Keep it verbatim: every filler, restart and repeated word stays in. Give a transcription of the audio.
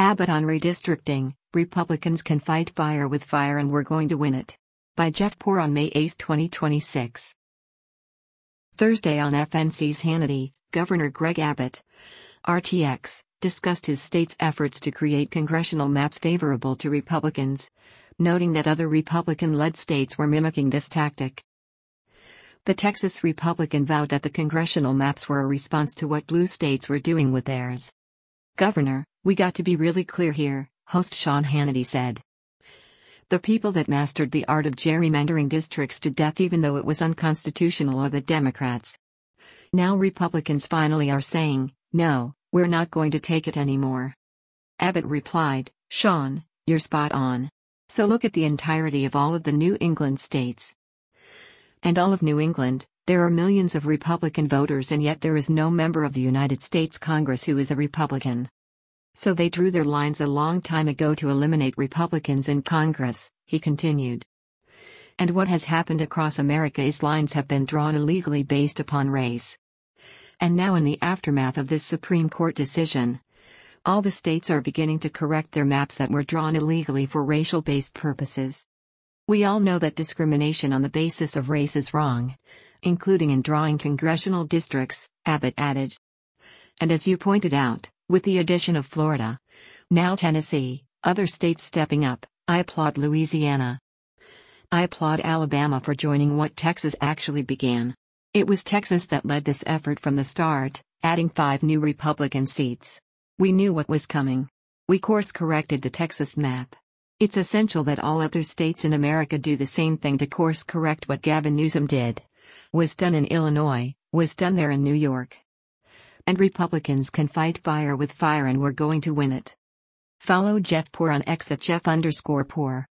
Abbott on redistricting, Republicans can fight fire with fire and we're going to win it. By Jeff Poor on May eighth, twenty twenty-six. Thursday on F N C's Hannity, Governor Greg Abbott, R T X, discussed his state's efforts to create congressional maps favorable to Republicans, noting that other Republican-led states were mimicking this tactic. The Texas Republican vowed that the congressional maps were a response to what blue states were doing with theirs. "Governor, we got to be really clear here," host Sean Hannity said. "The people that mastered the art of gerrymandering districts to death even though it was unconstitutional are the Democrats. Now Republicans finally are saying, no, we're not going to take it anymore." Abbott replied, "Sean, you're spot on. So look at the entirety of all of the New England states. And all of New England, there are millions of Republican voters and yet there is no member of the United States Congress who is a Republican. So they drew their lines a long time ago to eliminate Republicans in Congress," he continued. "And what has happened across America is lines have been drawn illegally based upon race. And now in the aftermath of this Supreme Court decision, all the states are beginning to correct their maps that were drawn illegally for racial-based purposes. We all know that discrimination on the basis of race is wrong, including in drawing congressional districts," Abbott added. "And as you pointed out, with the addition of Florida, now Tennessee, other states stepping up, I applaud Louisiana. I applaud Alabama for joining what Texas actually began. It was Texas that led this effort from the start, adding five new Republican seats. We knew what was coming. We course-corrected the Texas map. It's essential that all other states in America do the same thing to course-correct what Gavin Newsom did. Was done in Illinois, was done there in New York. And Republicans can fight fire with fire and we're going to win it." Follow Jeff Poor on X at Jeff underscore Poor.